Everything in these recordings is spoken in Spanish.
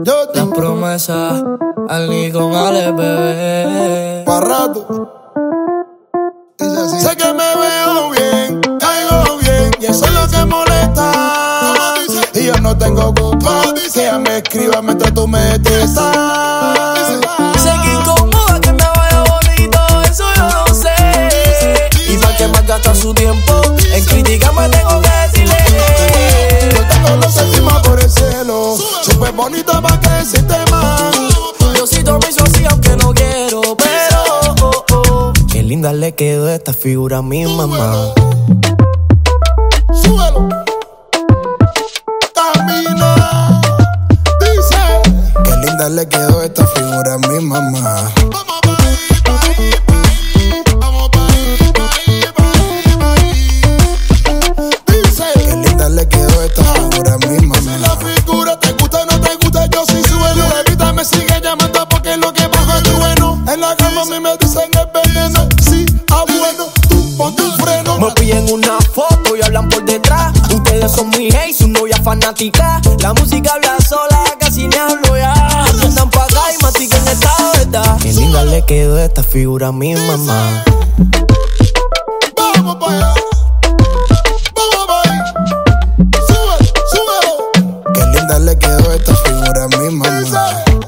Las promesas, Ali con Ale, bebé. Pa' rato. Sé que me veo bien, caigo bien, y eso es lo que molesta. Y yo no tengo culpa que ella me escriba mientras tú me detestas. Sé que incomoda que me vaya bonito, eso yo lo sé. Y pa' que más gasta su tiempo en criticarme tengo que decirle. Yo tengo los sentimientos por el cielo, súper bonita pa' que decirte más. Diosito me hizo así aunque no quiero, pero qué linda le quedó esta figura a mi mamá. Súbelo. Camina. Dice. Qué linda le quedó esta figura a mi mamá. Vamos pa' ahí, pa' ahí, pa' ahí. Vamos pa' ahí, pa' ahí, pa' ahí, pa' ahí. Dice. Qué linda le quedó esta figura a mi mamá. Si la figura te gusta o no te gusta, yo sí suelo. La vida me sigue llamando porque lo que bajo es bueno. En la cama a mí me dicen el veneno. Sí, bueno, tú ponte un freno. Me piden una foto y hablan por detrás. Ustedes son mi hate, su novia fanática. La música habla sola, casi ni hablo ya. Andan pa' acá y mastiquen esta verdad. Qué linda le quedó esta figura a mi mamá. Vamos pa' allá. Vamos pa' ahí. Súbelo, súbelo. Qué linda le quedó esta figura a mi mamá.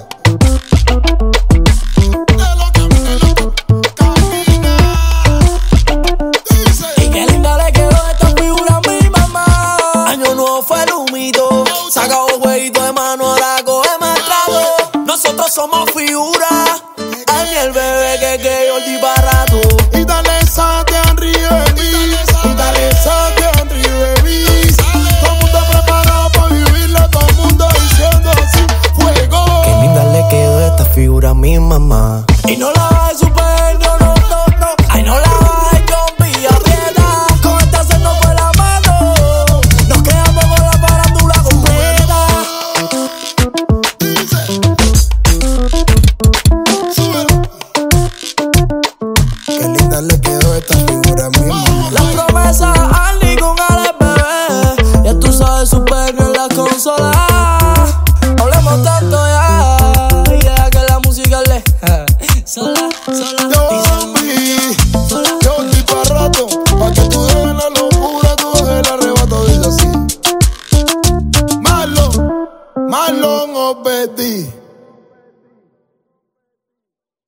Somos figuras, ay, el bebé que yo di para rato. Y dale Satian Riverí, y dale Satian Riverí. Todo el mundo preparado para vivirlo, todo el mundo diciendo así, fuego. Qué linda le quedó esta figura a mi mamá. Y no la